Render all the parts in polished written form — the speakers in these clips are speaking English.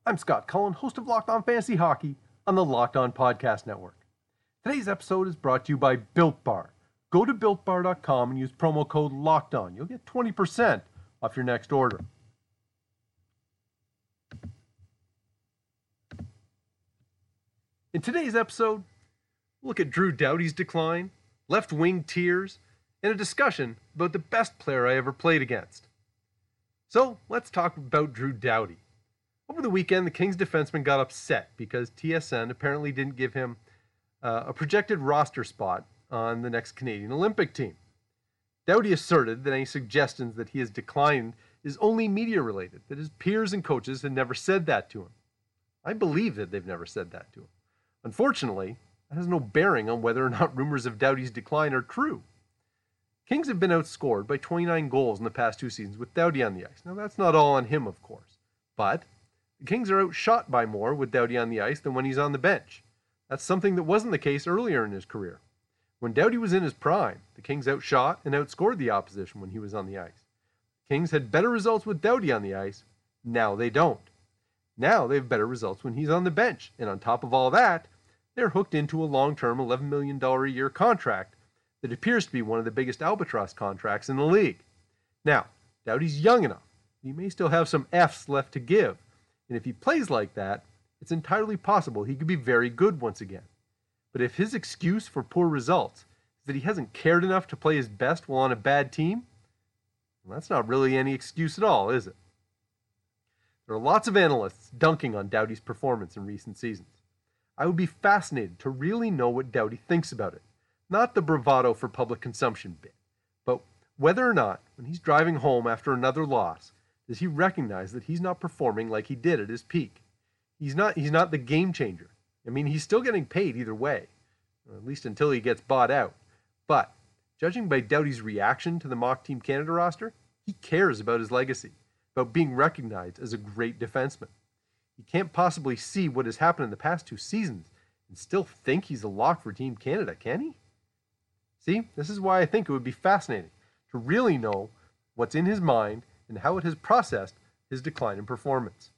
I'm Scott Cullen, host of Locked On Fantasy Hockey on the Locked On Podcast Network. Today's episode is brought to you by Built Bar. Go to BuiltBar.com and use promo code LOCKEDON. You'll get 20% off your next order. In today's episode, we'll look at Drew Doughty's decline, left-wing tears, and a discussion about the best player I ever played against. So, let's talk about Drew Doughty. Over the weekend, the Kings defenseman got upset because TSN apparently didn't give him a projected roster spot on the next Canadian Olympic team. Doughty asserted that any suggestions that he has declined is only media-related, that his peers and coaches had never said that to him. I believe that they've never said that to him. Unfortunately, that has no bearing on whether or not rumors of Doughty's decline are true. Kings have been outscored by 29 goals in the past two seasons with Doughty on the ice. Now, that's not all on him, of course, but the Kings are outshot by more with Doughty on the ice than when he's on the bench. That's something that wasn't the case earlier in his career. When Doughty was in his prime, the Kings outshot and outscored the opposition when he was on the ice. The Kings had better results with Doughty on the ice. Now they don't. Now they have better results when he's on the bench. And on top of all that, they're hooked into a long-term $11 million a year contract that appears to be one of the biggest albatross contracts in the league. Now, Doughty's young enough. He may still have some F's left to give. And if he plays like that, it's entirely possible he could be very good once again. But if his excuse for poor results is that he hasn't cared enough to play his best while on a bad team, well, that's not really any excuse at all, is it? There are lots of analysts dunking on Doughty's performance in recent seasons. I would be fascinated to really know what Doughty thinks about it. Not the bravado for public consumption bit, but whether or not, when he's driving home after another loss, does he recognize that he's not performing like he did at his peak? He's not the game changer. I mean, he's still getting paid either way, at least until he gets bought out. But judging by Doughty's reaction to the mock Team Canada roster, he cares about his legacy, about being recognized as a great defenseman. He can't possibly see what has happened in the past two seasons and still think he's a lock for Team Canada, can he? See, this is why I think it would be fascinating to really know what's in his mind and how it has processed his decline in performance.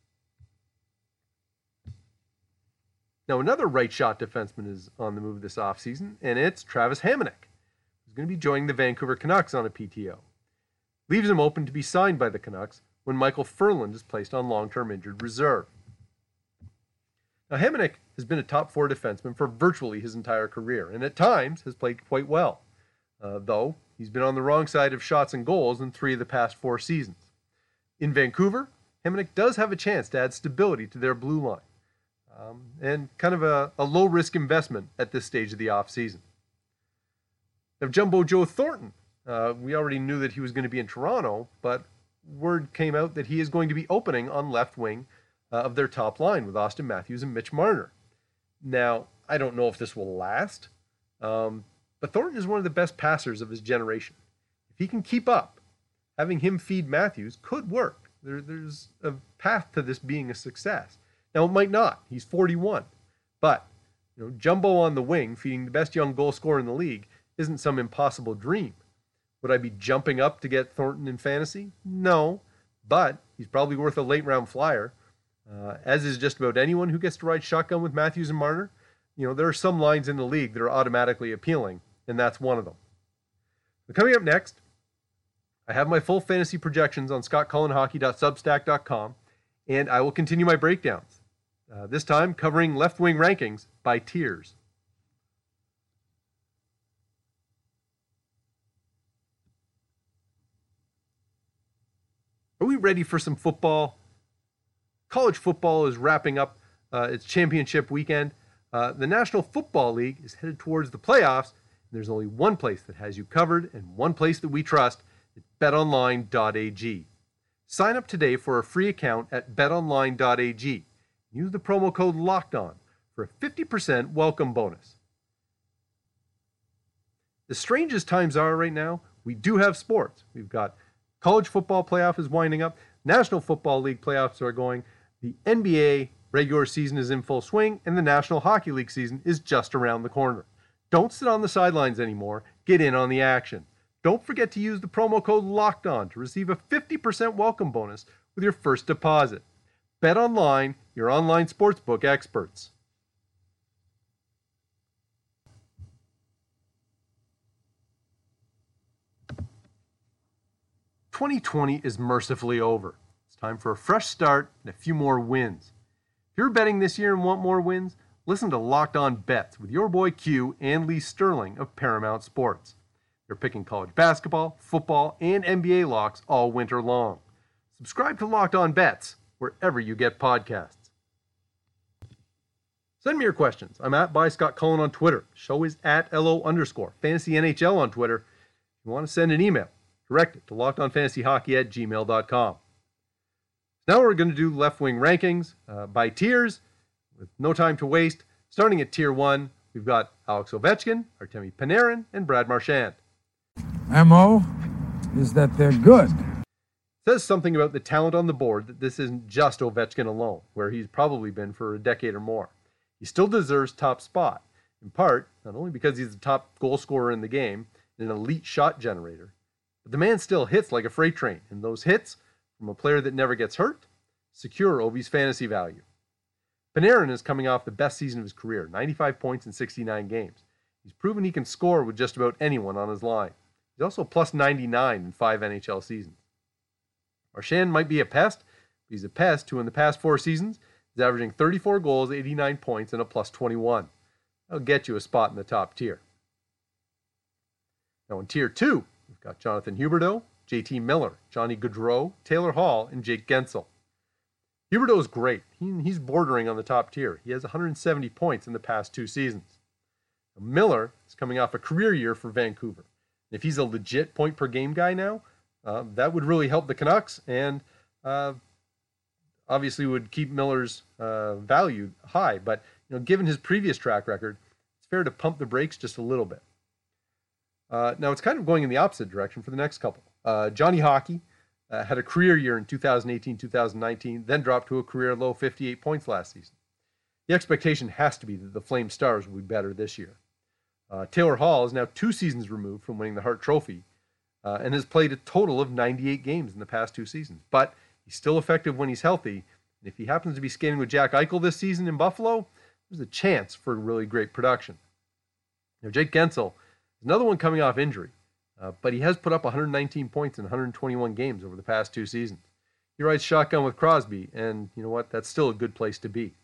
Now, another right-shot defenseman is on the move this offseason, and it's Travis Hamonic, who's going to be joining the Vancouver Canucks on a PTO. Leaves him open to be signed by the Canucks when Michael Furland is placed on long-term injured reserve. Now, Hamonic has been a top-four defenseman for virtually his entire career, and at times has played quite well, though he's been on the wrong side of shots and goals in 3 of the past 4 seasons. In Vancouver, Hamonic does have a chance to add stability to their blue line, and kind of a low-risk investment at this stage of the offseason. Now, Jumbo Joe Thornton, we already knew that he was going to be in Toronto, but word came out that he is going to be opening on left wing of their top line with Austin Matthews and Mitch Marner. Now, I don't know if this will last, but Thornton is one of the best passers of his generation. If he can keep up, having him feed Matthews could work. There's a path to this being a success. Now, it might not. He's 41. But, Jumbo on the wing, feeding the best young goal scorer in the league, isn't some impossible dream. Would I be jumping up to get Thornton in fantasy? No. But he's probably worth a late-round flyer, as is just about anyone who gets to ride shotgun with Matthews and Marner. There are some lines in the league that are automatically appealing, and that's one of them. But coming up next, I have my full fantasy projections on scottcullenhockey.substack.com, and I will continue my breakdowns, this time covering left-wing rankings by tiers. Are we ready for some football? College football is wrapping up its championship weekend. The National Football League is headed towards the playoffs. And there's only one place that has you covered and one place that we trust. It's betonline.ag. Sign up today for a free account at betonline.ag. Use the promo code LOCKEDON for a 50% welcome bonus. As strange as times are right now, we do have sports. We've got college football playoff is winding up. National Football League playoffs are going. The NBA regular season is in full swing, and the National Hockey League season is just around the corner. Don't sit on the sidelines anymore. Get in on the action. Don't forget to use the promo code LOCKEDON to receive a 50% welcome bonus with your first deposit. BetOnline your online sportsbook experts. "2020 is mercifully over. It's time for a fresh start and a few more wins. If you're betting this year and want more wins, listen to Locked On Bets with your boy Q and Lee Sterling of Paramount Sports. They're picking college basketball, football, and NBA locks all winter long. Subscribe to Locked On Bets wherever you get podcasts. Send me your questions. I'm at @ByScottCullen on Twitter. The show is at @LO_FantasyNHL on Twitter. If you want to send an email, direct it to lockedonfantasyhockey@gmail.com. Now we're going to do left wing rankings by tiers with no time to waste. Starting at tier 1, we've got Alex Ovechkin, Artemi Panarin, and Brad Marchand. MO is that they're good. Says something about the talent on the board that this isn't just Ovechkin alone, where he's probably been for a decade or more. He still deserves top spot, in part, not only because he's the top goal scorer in the game and an elite shot generator, but the man still hits like a freight train, and those hits, from a player that never gets hurt, secure Ovi's fantasy value. Panarin is coming off the best season of his career, 95 points in 69 games. He's proven he can score with just about anyone on his line. He's also plus 99 in 5 NHL seasons. Marchand might be a pest, but he's a pest who in the past 4 seasons is averaging 34 goals, 89 points, and a plus 21. That'll get you a spot in the top tier. Now in tier 2, we've got Jonathan Huberdeau, JT Miller, Johnny Gaudreau, Taylor Hall, and Jake Gensel. Huberdeau is great. He's bordering on the top tier. He has 170 points in the past 2 seasons. Now, Miller is coming off a career year for Vancouver. If he's a legit point-per-game guy now, that would really help the Canucks and obviously would keep Miller's value high. But given his previous track record, it's fair to pump the brakes just a little bit. Now, it's kind of going in the opposite direction for the next couple. Johnny Hockey had a career year in 2018-2019, then dropped to a career low 58 points last season. The expectation has to be that the Flame Stars will be better this year. Taylor Hall is now 2 seasons removed from winning the Hart Trophy and has played a total of 98 games in the past 2 seasons. But he's still effective when he's healthy. And if he happens to be skating with Jack Eichel this season in Buffalo, there's a chance for really great production. Jake Gensel is another one coming off injury, but he has put up 119 points in 121 games over the past 2 seasons. He rides shotgun with Crosby, and you know what? That's still a good place to be.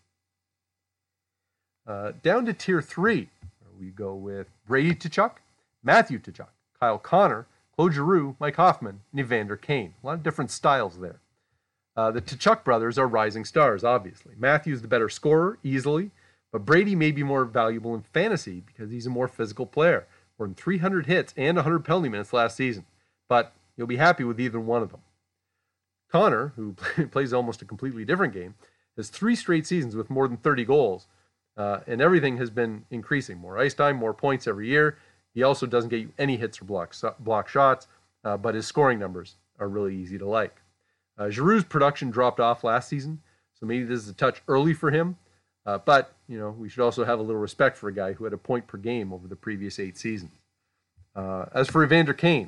Down to tier 3. We go with Brady Tkachuk, Matthew Tkachuk, Kyle Connor, Claude Giroux, Mike Hoffman, and Evander Kane. A lot of different styles there. The Tkachuk brothers are rising stars, obviously. Matthew's the better scorer, easily, but Brady may be more valuable in fantasy because he's a more physical player. More than 300 hits and 100 penalty minutes last season, but you'll be happy with either one of them. Connor, who plays almost a completely different game, has 3 straight seasons with more than 30 goals. And everything has been increasing. More ice time, more points every year. He also doesn't get you any hits or block shots, but his scoring numbers are really easy to like. Giroux's production dropped off last season, so maybe this is a touch early for him. But we should also have a little respect for a guy who had a point per game over the previous 8 seasons. As for Evander Kane,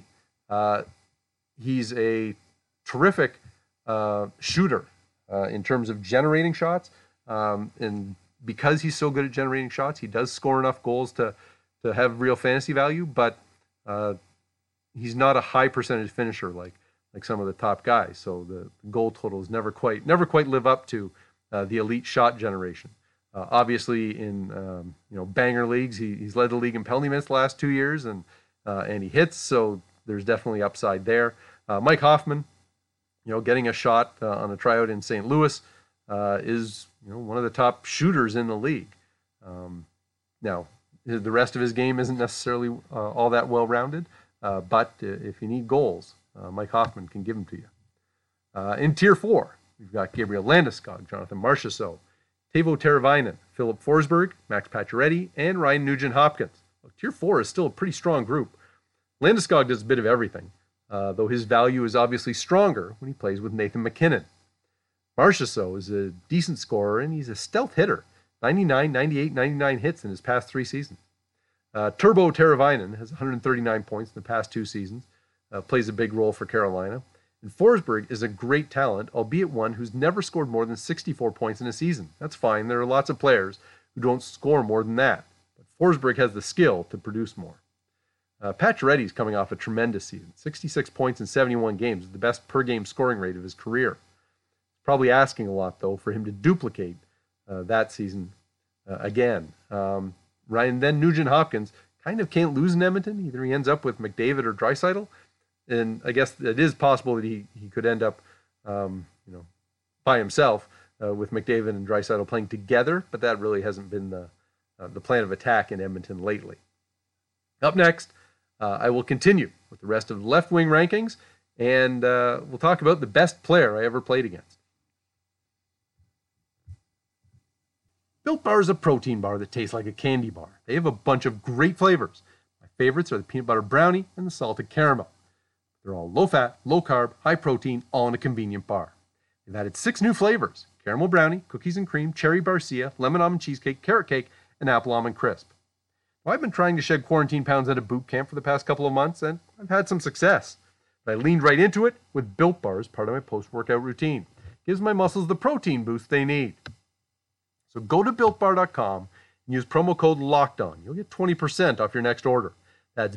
he's a terrific shooter in terms of generating shots, and because he's so good at generating shots, he does score enough goals to have real fantasy value, but he's not a high percentage finisher like some of the top guys. So the goal totals never quite live up to the elite shot generation. Obviously, in banger leagues, he's led the league in penalty minutes the last 2 years, and he hits. So there's definitely upside there. Mike Hoffman, getting a shot on a tryout in St. Louis is one of the top shooters in the league. Now, the rest of his game isn't necessarily all that well-rounded, but if you need goals, Mike Hoffman can give them to you. In Tier 4, we've got Gabriel Landeskog, Jonathan Marchessault, Teuvo Teravainen, Philip Forsberg, Max Pacioretty, and Ryan Nugent-Hopkins. Tier 4 is still a pretty strong group. Landeskog does a bit of everything, though his value is obviously stronger when he plays with Nathan MacKinnon. Marchessault is a decent scorer, and he's a stealth hitter. 99, 98, 99 hits in his past 3 seasons. Turbo Teravainen has 139 points in the past 2 seasons. Plays a big role for Carolina. And Forsberg is a great talent, albeit one who's never scored more than 64 points in a season. That's fine. There are lots of players who don't score more than that. But Forsberg has the skill to produce more. Pacioretty's coming off a tremendous season. 66 points in 71 games, the best per-game scoring rate of his career. Probably asking a lot, though, for him to duplicate that season again. Then Nugent-Hopkins kind of can't lose in Edmonton. Either he ends up with McDavid or Draisaitl. And I guess it is possible that he could end up, by himself with McDavid and Draisaitl playing together, but that really hasn't been the plan of attack in Edmonton lately. Up next, I will continue with the rest of the left wing rankings, and we'll talk about the best player I ever played against. Built Bar is a protein bar that tastes like a candy bar. They have a bunch of great flavors. My favorites are the peanut butter brownie and the salted caramel. They're all low-fat, low-carb, high-protein, all in a convenient bar. They've added 6 new flavors: caramel brownie, cookies and cream, cherry barcia, lemon almond cheesecake, carrot cake, and apple almond crisp. Well, I've been trying to shed quarantine pounds at a boot camp for the past couple of months, and I've had some success. But I leaned right into it with Built Bar as part of my post-workout routine. It gives my muscles the protein boost they need. So go to BuiltBar.com and use promo code LOCKEDON. You'll get 20% off your next order. That's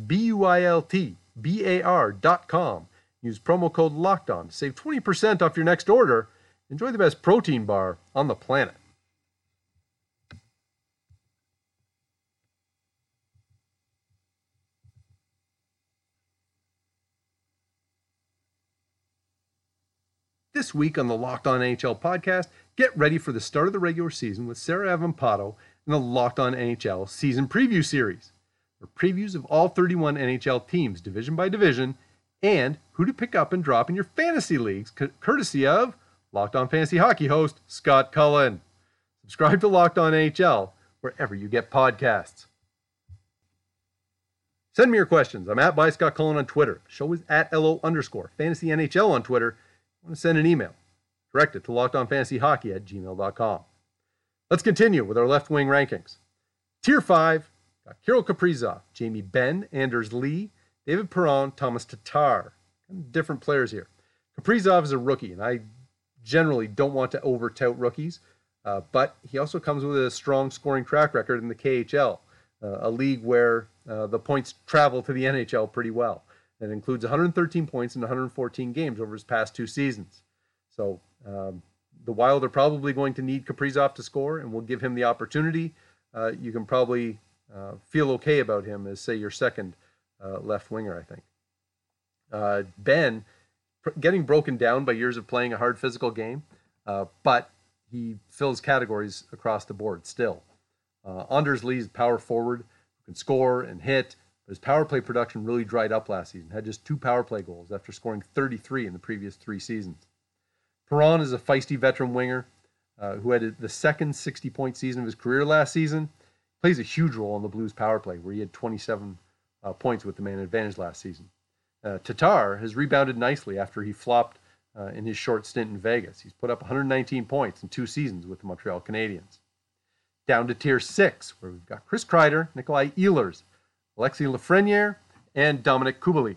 BUILTBAR.com. Use promo code LOCKEDON to save 20% off your next order. Enjoy the best protein bar on the planet. This week on the Locked On NHL podcast, get ready for the start of the regular season with Sarah Avampato and the Locked On NHL season preview series. They're previews of all 31 NHL teams, division by division, and who to pick up and drop in your fantasy leagues, courtesy of Locked On Fantasy Hockey host Scott Cullen. Subscribe to Locked On NHL wherever you get podcasts. Send me your questions. I'm at by Scott Cullen on Twitter. The show is at @LO_FantasyNHL on Twitter. I want to send an email. Direct it to lockedonfantasyhockey@gmail.com. Let's continue with our left wing rankings. Tier 5, got Kirill Kaprizov, Jamie Benn, Anders Lee, David Perron, Thomas Tatar. Kind of different players here. Kaprizov is a rookie, and I generally don't want to over-tout rookies, but he also comes with a strong scoring track record in the KHL, a league where the points travel to the NHL pretty well. It includes 113 points in 114 games over his past 2 seasons. So the Wild are probably going to need Kaprizov to score, and we'll give him the opportunity. You can probably feel okay about him as, say, your second left winger, I think. Ben, getting broken down by years of playing a hard physical game, but he fills categories across the board still. Anders Lee's power forward, who can score and hit. His power play production really dried up last season. Had just 2 power play goals after scoring 33 in the previous 3 seasons. Perron is a feisty veteran winger who had the second 60-point season of his career last season. Plays a huge role in the Blues power play, where he had 27 points with the man advantage last season. Tatar has rebounded nicely after he flopped in his short stint in Vegas. He's put up 119 points in 2 seasons with the Montreal Canadiens. Down to Tier 6, where we've got Chris Kreider, Nikolai Ehlers, Alexis Lafreniere, and Dominik Kubalik.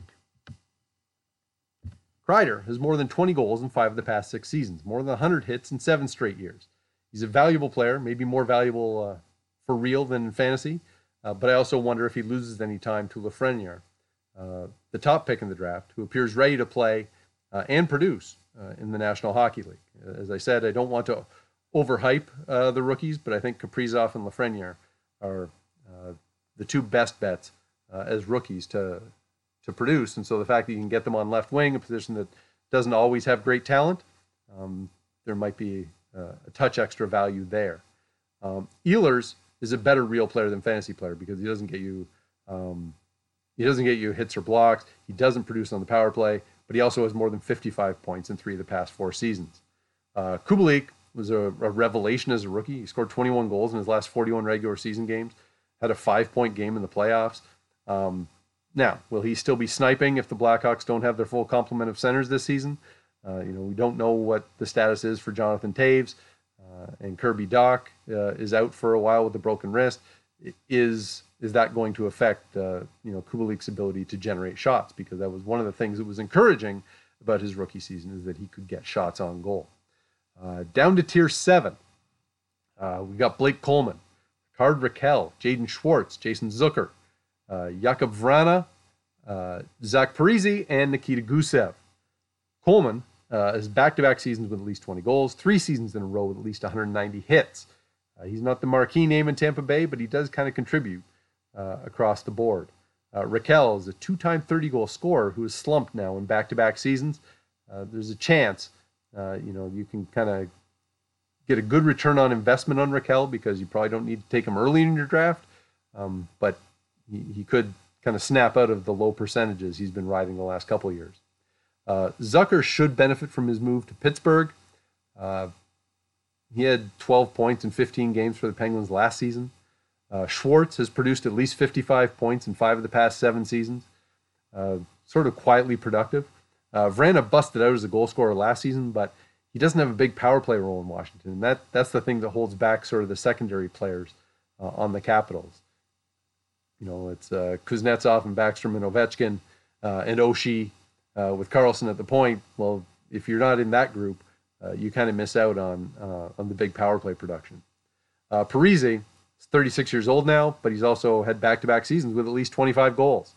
Kreider has more than 20 goals in 5 of the past 6 seasons, more than 100 hits in 7 straight years. He's a valuable player, maybe more valuable for real than in fantasy, but I also wonder if he loses any time to Lafreniere, the top pick in the draft, who appears ready to play and produce in the National Hockey League. As I said, I don't want to overhype the rookies, but I think Kaprizov and Lafreniere are the 2 best bets as rookies to produce. And so the fact that you can get them on left wing, a position that doesn't always have great talent, there might be a touch extra value there. Ehlers is a better real player than fantasy player because he doesn't get you hits or blocks. He doesn't produce on the power play, but he also has more than 55 points in 3 of the past 4 seasons. Kubalik was a revelation as a rookie. He scored 21 goals in his last 41 regular season games. Had a 5-point game in the playoffs. Now, will he still be sniping if the Blackhawks don't have their full complement of centers this season? We don't know what the status is for Jonathan Toews, and Kirby Dach is out for a while with a broken wrist. Is that going to affect Kubalik's ability to generate shots? Because that was one of the things that was encouraging about his rookie season is that he could get shots on goal. Down to tier 7, we got Blake Coleman, Rickard Rakell, Jaden Schwartz, Jason Zucker, Jakub Vrana, Zach Parise, and Nikita Gusev. Coleman has back-to-back seasons with at least 20 goals, 3 seasons in a row with at least 190 hits. He's not the marquee name in Tampa Bay, but he does kind of contribute across the board. Rakell is a 2-time 30-goal scorer who has slumped now in back-to-back seasons. There's a chance, you can kind of get a good return on investment on Rakell because you probably don't need to take him early in your draft, but he could kind of snap out of the low percentages he's been riding the last couple of years. Zucker should benefit from his move to Pittsburgh. He had 12 points in 15 games for the Penguins last season. Schwartz has produced at least 55 points in 5 of the past 7 seasons. Sort of quietly productive. Vrana busted out as a goal scorer last season, but he doesn't have a big power play role in Washington. And that's the thing that holds back sort of the secondary players on the Capitals. It's Kuznetsov and Backstrom and Ovechkin and Oshie with Carlson at the point. Well, if you're not in that group, you kind of miss out on the big power play production. Parise is 36 years old now, but he's also had back-to-back seasons with at least 25 goals.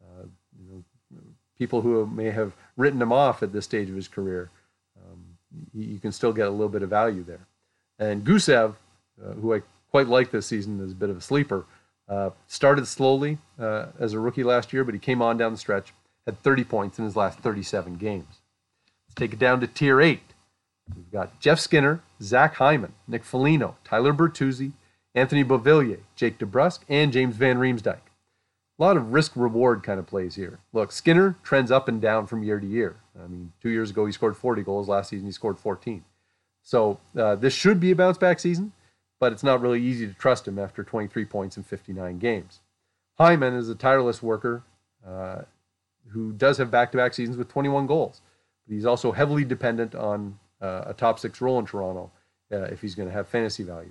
People who may have written him off at this stage of his career, you can still get a little bit of value there. And Gusev, who I quite like this season as a bit of a sleeper, started slowly as a rookie last year, but he came on down the stretch, had 30 points in his last 37 games. Let's take it down to tier 8. We've got Jeff Skinner, Zach Hyman, Nick Foligno, Tyler Bertuzzi, Anthony Beauvillier, Jake DeBrusk, and James Van Riemsdyk. A lot of risk-reward kind of plays here. Look, Skinner trends up and down from year to year. 2 years ago he scored 40 goals. Last season he scored 14. So this should be a bounce-back season, but it's not really easy to trust him after 23 points in 59 games. Hyman is a tireless worker who does have back-to-back seasons with 21 goals. But he's also heavily dependent on a top 6 role in Toronto if he's going to have fantasy value.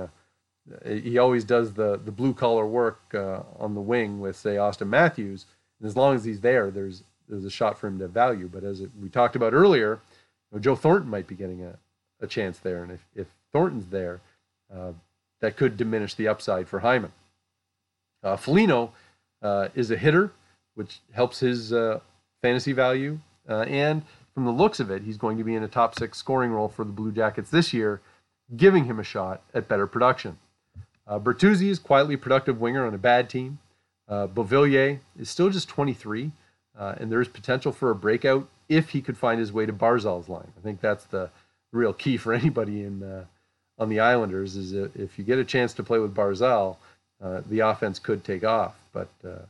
He always does the blue-collar work on the wing with, say, Austin Matthews. And as long as he's there, there's a shot for him to have value. But as we talked about earlier, Joe Thornton might be getting a chance there. And if Thornton's there, that could diminish the upside for Hyman. Foligno is a hitter, which helps his fantasy value. And from the looks of it, he's going to be in a top 6 scoring role for the Blue Jackets this year, giving him a shot at better production. Bertuzzi is quietly productive winger on a bad team. Beauvillier is still just 23, and there is potential for a breakout if he could find his way to Barzal's line. I think that's the real key for anybody on the Islanders is if you get a chance to play with Barzal, the offense could take off. But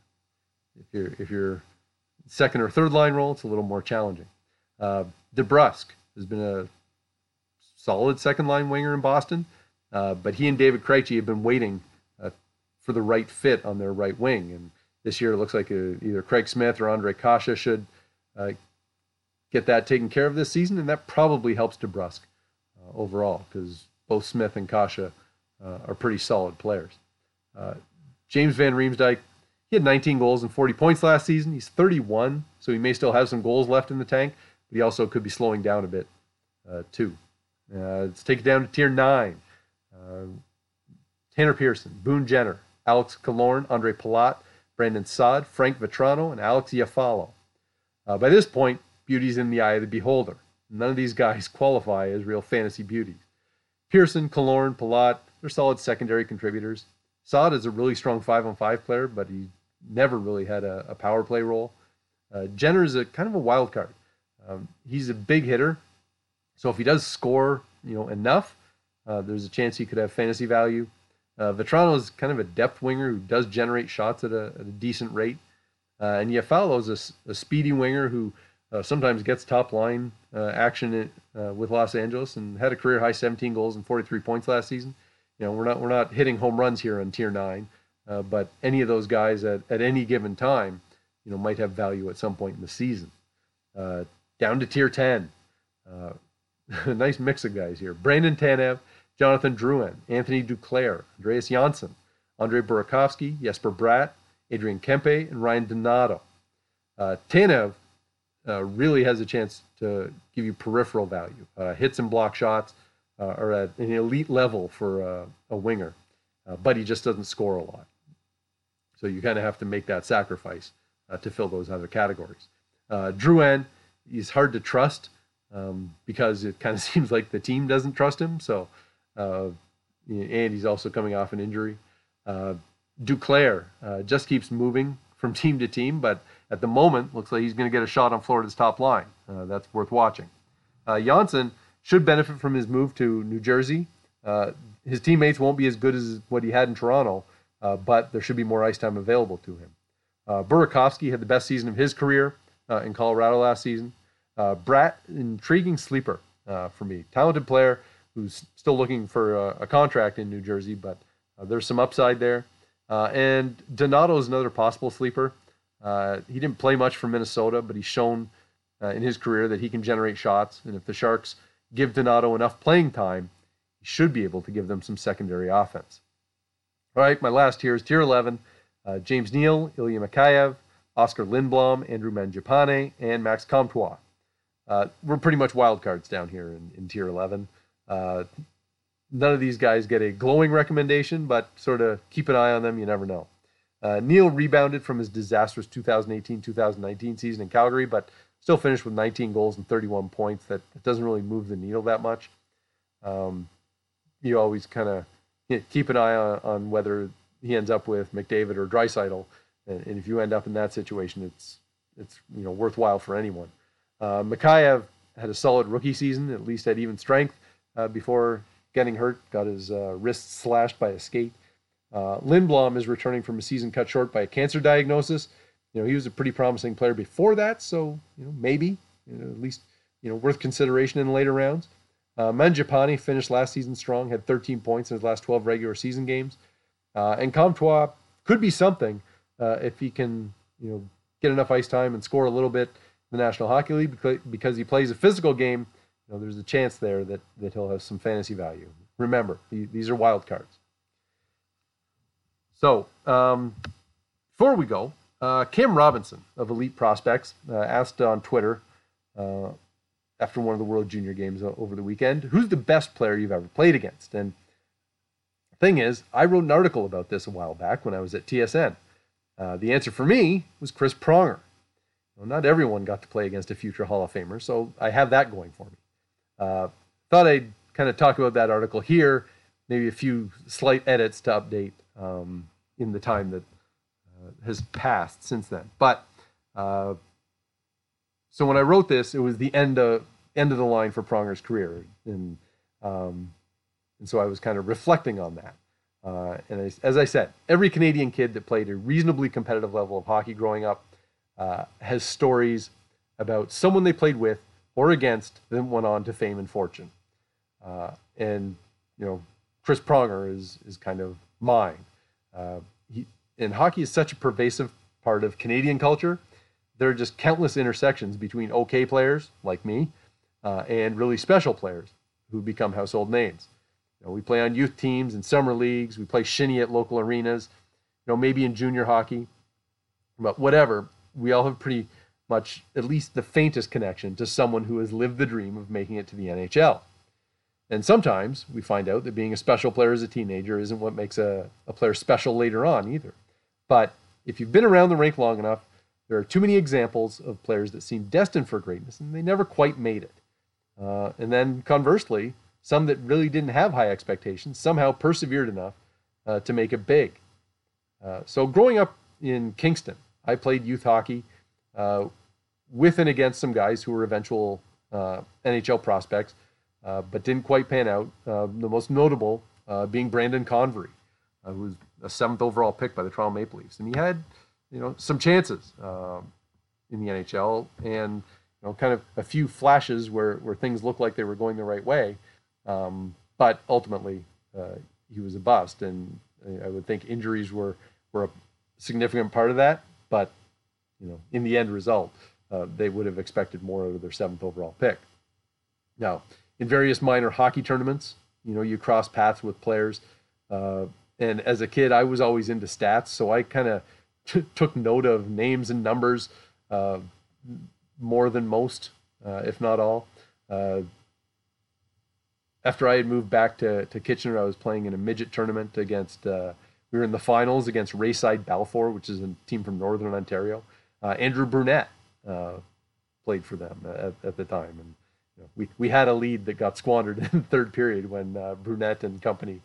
if you're second or third line role, it's a little more challenging. DeBrusk has been a solid second line winger in Boston, but he and David Krejci have been waiting for the right fit on their right wing. And this year it looks like either Craig Smith or Andre Kasha should get that taken care of this season, and that probably helps DeBrusk overall because both Smith and Kasha are pretty solid players. James Van Riemsdyk, he had 19 goals and 40 points last season. He's 31, so he may still have some goals left in the tank, but he also could be slowing down a bit too. Let's take it down to tier 9. Tanner Pearson, Boone Jenner, Alex Killorn, Andre Palat, Brandon Saad, Frank Vetrano, and Alex Iafallo. By this point, beauty's in the eye of the beholder. None of these guys qualify as real fantasy beauties. Pearson, Killorn, Palat, they're solid secondary contributors. Saad is a really strong 5-on-5 player, but he never really had a power play role. Jenner is a kind of a wild card. He's a big hitter, so if he does score, enough, there's a chance he could have fantasy value. Vetrano is kind of a depth winger who does generate shots at a decent rate. And Iafallo is a speedy winger who sometimes gets top line action with Los Angeles and had a career high 17 goals and 43 points last season. We're not hitting home runs here on tier 9, but any of those guys at any given time, might have value at some point in the season. Down to tier 10. A nice mix of guys here. Brandon Tanev, Jonathan Drouin, Anthony Duclair, Andreas Janssen, Andre Burakovsky, Jesper Bratt, Adrian Kempe, and Ryan Donato. Tanev really has a chance to give you peripheral value. Hits and block shots are at an elite level for a winger, but he just doesn't score a lot. So you kind of have to make that sacrifice to fill those other categories. Drouin, he's hard to trust because it kind of seems like the team doesn't trust him. So, and he's also coming off an injury. Duclair just keeps moving from team to team, but at the moment, looks like he's going to get a shot on Florida's top line. That's worth watching. Janssen should benefit from his move to New Jersey. His teammates won't be as good as what he had in Toronto, but there should be more ice time available to him. Burakovsky had the best season of his career in Colorado last season. Bratt, intriguing sleeper for me. Talented player who's still looking for a contract in New Jersey, but there's some upside there. And Donato is another possible sleeper. He didn't play much for Minnesota, but he's shown in his career that he can generate shots. And if the Sharks give Donato enough playing time, he should be able to give them some secondary offense. All right, my last tier is tier 11. James Neal, Ilya Mikheyev, Oscar Lindblom, Andrew Mangiapane, and Max Comtois. We're pretty much wild cards down here in tier 11. None of these guys get a glowing recommendation, but sort of keep an eye on them. You never know. Neal rebounded from his disastrous 2018-2019 season in Calgary, but still finished with 19 goals and 31 points. That doesn't really move the needle that much. You always kind of keep an eye on whether he ends up with McDavid or Draisaitl, and if you end up in that situation, it's worthwhile for anyone. Mikheyev had a solid rookie season, at least at even strength, before getting hurt, got his wrist slashed by a skate. Lindblom is returning from a season cut short by a cancer diagnosis. He was a pretty promising player before that, so maybe at least worth consideration in the later rounds. Mangiapane finished last season strong, had 13 points in his last 12 regular season games, and Comtois could be something if he can get enough ice time and score a little bit in the National Hockey League because he plays a physical game. There's a chance there that he'll have some fantasy value. Remember, these are wild cards. So, before we go, Cam Robinson of Elite Prospects asked on Twitter after one of the World Junior Games over the weekend, who's the best player you've ever played against? And the thing is, I wrote an article about this a while back when I was at TSN. The answer for me was Chris Pronger. Not everyone got to play against a future Hall of Famer, so I have that going for me. Thought I'd kind of talk about that article here, maybe a few slight edits to update in the time that has passed since then. But so when I wrote this, it was the end of the line for Pronger's career, and so I was kind of reflecting on that. And as I said, every Canadian kid that played a reasonably competitive level of hockey growing up has stories about someone they played with or against that went on to fame and fortune. And Chris Pronger is kind of mine. And hockey is such a pervasive part of Canadian culture. There are just countless intersections between okay players like me and really special players who become household names. We play on youth teams and summer leagues. We play shinny at local arenas, maybe in junior hockey. But whatever, we all have pretty much at least the faintest connection to someone who has lived the dream of making it to the NHL. And sometimes we find out that being a special player as a teenager isn't what makes a player special later on either. But if you've been around the rink long enough, there are too many examples of players that seem destined for greatness and they never quite made it. And then conversely, some that really didn't have high expectations somehow persevered enough to make it big. So growing up in Kingston, I played youth hockey with and against some guys who were eventual NHL prospects, but didn't quite pan out. The most notable being Brandon Convery, who was a 7th overall pick by the Toronto Maple Leafs. And he had, some chances in the NHL and, kind of a few flashes where things looked like they were going the right way. But ultimately, he was a bust. And I would think injuries were a significant part of that. But, in the end result, they would have expected more out of their 7th overall pick. Now, in various minor hockey tournaments, you cross paths with players. And as a kid, I was always into stats, so I kind of took note of names and numbers more than most, if not all. Uh, After I had moved back to Kitchener, I was playing in a midget tournament against, we were in the finals against Rayside Balfour, which is a team from Northern Ontario. Andrew Brunette played for them at the time. And we had a lead that got squandered in the third period when Brunette and company,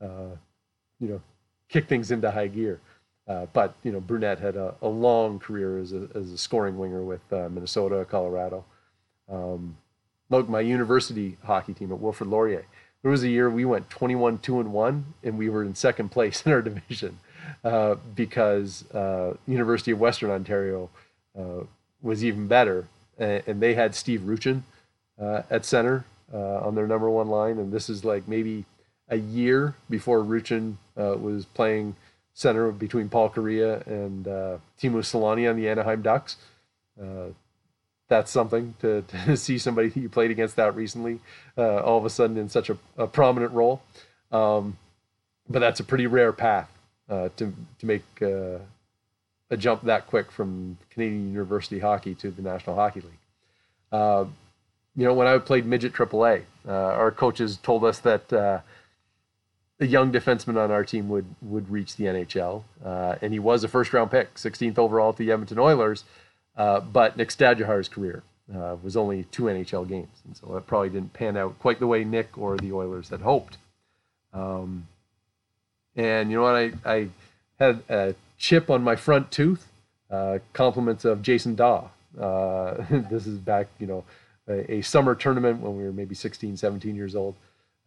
kicked things into high gear. But Brunette had a long career as a scoring winger with Minnesota, Colorado. Look, my university hockey team at Wilfrid Laurier, there was a year we went 21-2-1, and we were in second place in our division because University of Western Ontario was even better, and they had Steve Ruchin at center on their number one line, and this is like maybe a year before Ruchin was playing center between Paul Correa and Teemu Selanne on the Anaheim Ducks. That's something to see somebody you played against that recently all of a sudden in such a prominent role. But that's a pretty rare path to make a jump that quick from Canadian University Hockey to the National Hockey League. When I played midget AAA, our coaches told us that a young defenseman on our team would reach the NHL, and he was a first-round pick, 16th overall to the Edmonton Oilers. But Nick Stadjahar's career was only 2 NHL games, and so that probably didn't pan out quite the way Nick or the Oilers had hoped. And you know what? I had a chip on my front tooth, compliments of Jason Daw. This is back, a summer tournament when we were maybe 16, 17 years old.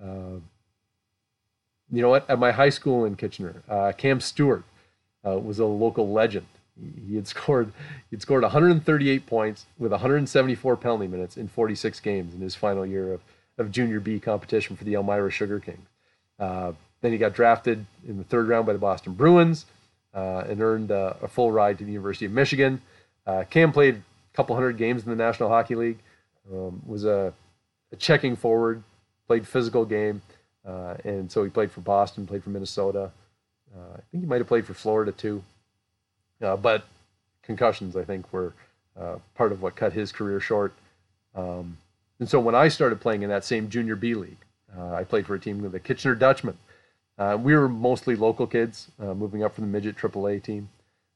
You know what? At my high school in Kitchener, Cam Stewart was a local legend. He had scored 138 points with 174 penalty minutes in 46 games in his final year of Junior B competition for the Elmira Sugar Kings. Then he got drafted in the third round by the Boston Bruins and earned a full ride to the University of Michigan. Cam played a couple hundred games in the National Hockey League, was a checking forward, played physical game, and so he played for Boston, played for Minnesota. I think he might have played for Florida too. But concussions, I think, were part of what cut his career short. And so when I started playing in that same Junior B league, I played for a team with the Kitchener Dutchmen. We were mostly local kids moving up from the midget AAA team.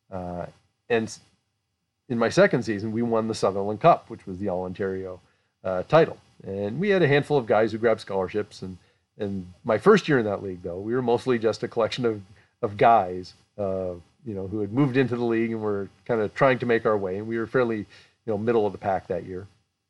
And in my second season, we won the Sutherland Cup, which was the All-Ontario title. And we had a handful of guys who grabbed scholarships. And my first year in that league, though, we were mostly just a collection of guys who had moved into the league and were kind of trying to make our way. And we were fairly, middle of the pack that year.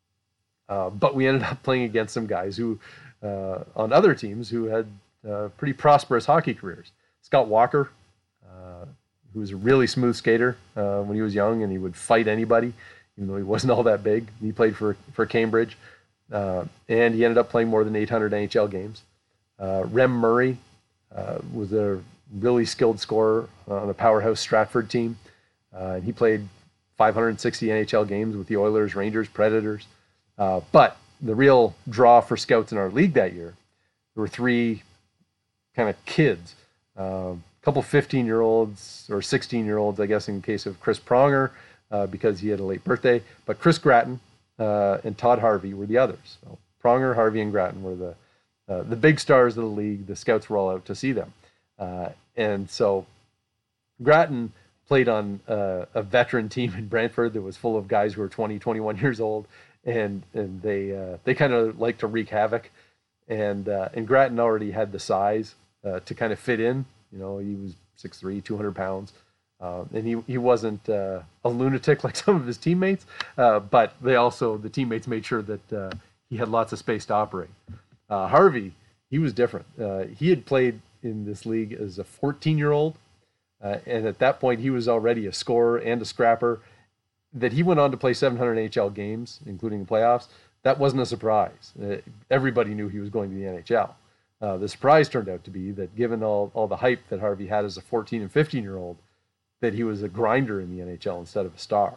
But we ended up playing against some guys who, on other teams, who had pretty prosperous hockey careers. Scott Walker, who was a really smooth skater when he was young, and he would fight anybody, even though he wasn't all that big. He played for Cambridge, and he ended up playing more than 800 NHL games. Rem Murray was a really skilled scorer on a powerhouse Stratford team. He played 560 NHL games with the Oilers, Rangers, Predators. But the real draw for scouts in our league that year, there were three kind of kids, a couple 15-year-olds or 16-year-olds, I guess, in case of Chris Pronger, because he had a late birthday. But Chris Gratton and Todd Harvey were the others. So Pronger, Harvey, and Gratton were the big stars of the league. The scouts were all out to see them. And so Gratton played on a veteran team in Brantford that was full of guys who were 20, 21 years old, and they kind of like to wreak havoc. And Gratton already had the size to kind of fit in. He was 6'3", 200 pounds. And he wasn't a lunatic like some of his teammates, but the teammates made sure that he had lots of space to operate. Harvey, he was different. He had played in this league as a 14-year-old, and at that point he was already a scorer and a scrapper. That he went on to play 700 NHL games, including the playoffs, that wasn't a surprise. Everybody knew he was going to the NHL. The surprise turned out to be that given all the hype that Harvey had as a 14 and 15-year-old, that he was a grinder in the NHL instead of a star.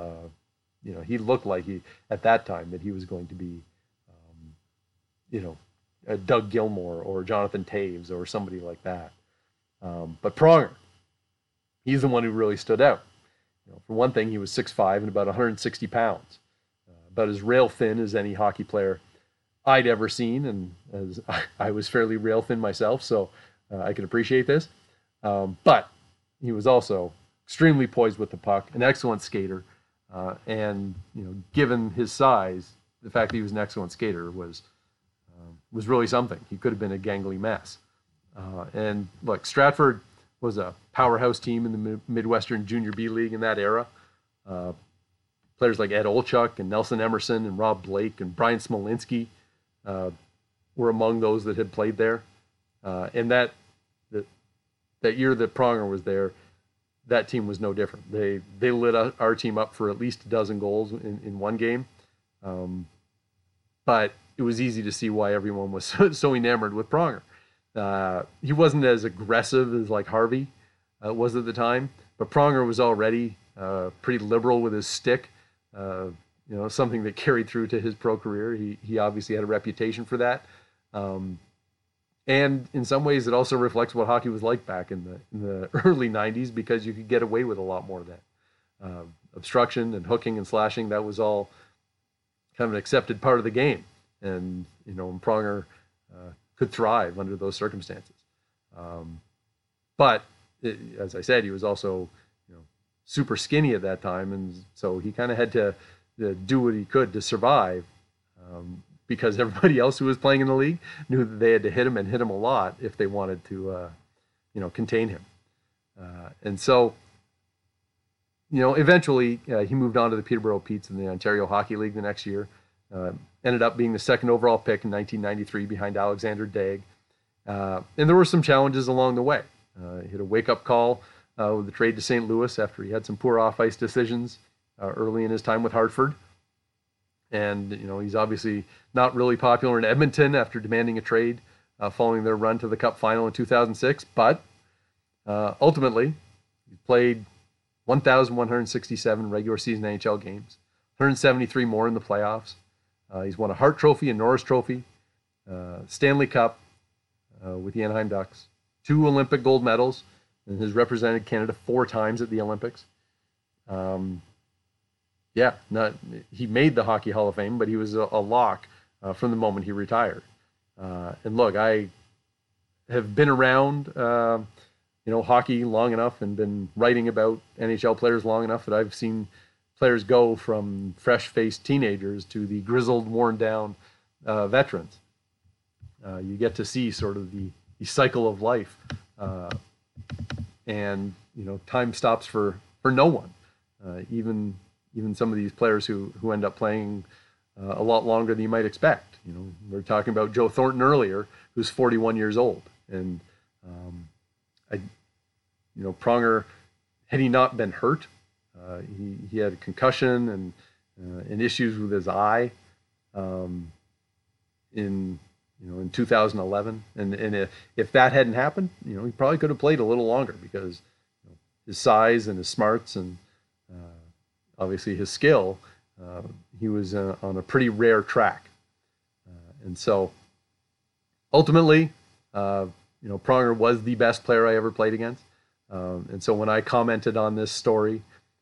He looked like at that time that he was going to be, Doug Gilmour or Jonathan Taves or somebody like that. But Pronger, he's the one who really stood out. For one thing, he was 6'5" and about 160 pounds. about as rail thin as any hockey player I'd ever seen, and as I was fairly rail thin myself, so I can appreciate this. But he was also extremely poised with the puck, an excellent skater, and given his size, the fact that he was an excellent skater was really something. He could have been a gangly mess. And look, Stratford was a powerhouse team in the Midwestern Junior B League in that era. Players like Ed Olchuk and Nelson Emerson and Rob Blake and Brian Smolinski were among those that had played there. And that year that Pronger was there, that team was no different. They lit our team up for at least a dozen goals in one game. But it was easy to see why everyone was so enamored with Pronger. He wasn't as aggressive as like Harvey was at the time, but Pronger was already pretty liberal with his stick. Something that carried through to his pro career. He obviously had a reputation for that. And in some ways, it also reflects what hockey was like back in the early 90s, because you could get away with a lot more of that. Obstruction and hooking and slashing, that was all kind of an accepted part of the game. And, Pronger could thrive under those circumstances. But as I said, he was also, super skinny at that time. And so he kind of had to do what he could to survive, because everybody else who was playing in the league knew that they had to hit him and hit him a lot if they wanted to, contain him. And so, eventually he moved on to the Peterborough Petes in the Ontario Hockey League the next year. Ended up being the second overall pick in 1993 behind Alexander Daigle. And there were some challenges along the way. He had a wake-up call with the trade to St. Louis after he had some poor off-ice decisions early in his time with Hartford. And, he's obviously not really popular in Edmonton after demanding a trade following their run to the Cup final in 2006. But ultimately, he played 1,167 regular season NHL games, 173 more in the playoffs. He's won a Hart Trophy and Norris Trophy, Stanley Cup with the Anaheim Ducks, 2 Olympic gold medals, and has represented Canada 4 times at the Olympics. He made the Hockey Hall of Fame, but he was a lock from the moment he retired. And look, I have been around, hockey long enough and been writing about NHL players long enough that I've seen players go from fresh-faced teenagers to the grizzled, worn-down veterans. You get to see sort of the cycle of life, and time stops for no one. Even some of these players who end up playing a lot longer than you might expect. We were talking about Joe Thornton earlier, who's 41 years old, and Pronger, had he not been hurt, he had a concussion and issues with his eye in 2011, and if that hadn't happened, he probably could have played a little longer, because his size and his smarts and obviously his skill, he was on a pretty rare track, and so ultimately, Pronger was the best player I ever played against, and so when I commented on this story,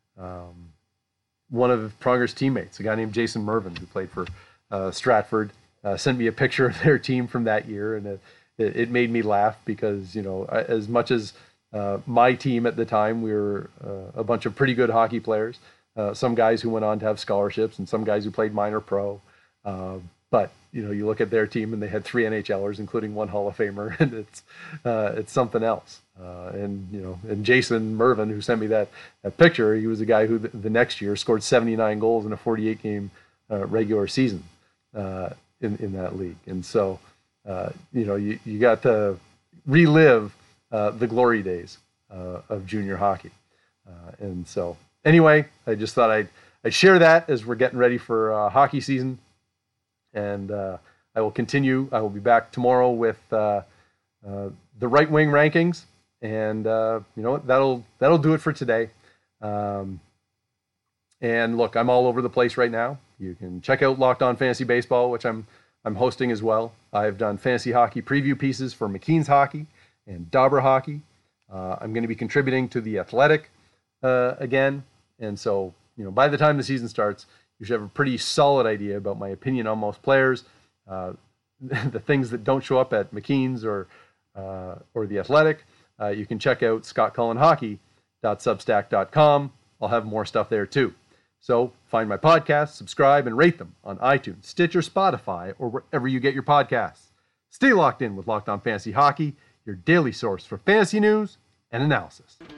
one of Pronger's teammates, a guy named Jason Mervin, who played for Stratford, sent me a picture of their team from that year, and it made me laugh, because as much as my team at the time, we were a bunch of pretty good hockey players, some guys who went on to have scholarships and some guys who played minor pro, but you look at their team and they had 3 NHLers, including 1 Hall of Famer, and it's something else. And Jason Mervin, who sent me that picture, he was a guy who the next year scored 79 goals in a 48-game regular season in that league. And so, you got to relive the glory days of junior hockey. And so, anyway, I just thought I'd share that as we're getting ready for hockey season. And I will continue. I will be back tomorrow with the right wing rankings. And that'll do it for today. And look, I'm all over the place right now. You can check out Locked On Fantasy Baseball, which I'm hosting as well. I've done fantasy hockey preview pieces for McKean's Hockey and Dobber Hockey. I'm going to be contributing to The Athletic again. And so, by the time the season starts, You should have a pretty solid idea about my opinion on most players, the things that don't show up at McKeen's or The Athletic. You can check out scottcullenhockey.substack.com. I'll have more stuff there too. So find my podcast, subscribe, and rate them on iTunes, Stitcher, Spotify, or wherever you get your podcasts. Stay locked in with Locked On Fantasy Hockey, your daily source for fantasy news and analysis.